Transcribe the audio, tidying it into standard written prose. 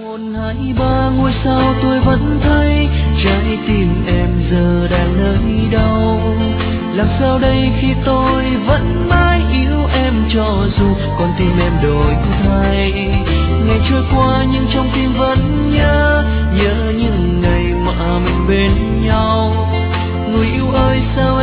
Một hai ba ngôi sao tôi vẫn thấy, trái tim em giờ đang nơi đâu? Làm sao đây khi tôi vẫn mãi yêu em, cho dù con tim em đổi thay. Ngày trôi qua nhưng trong tim vẫn nhớ những ngày mà mình bên nhau. Người yêu ơi sao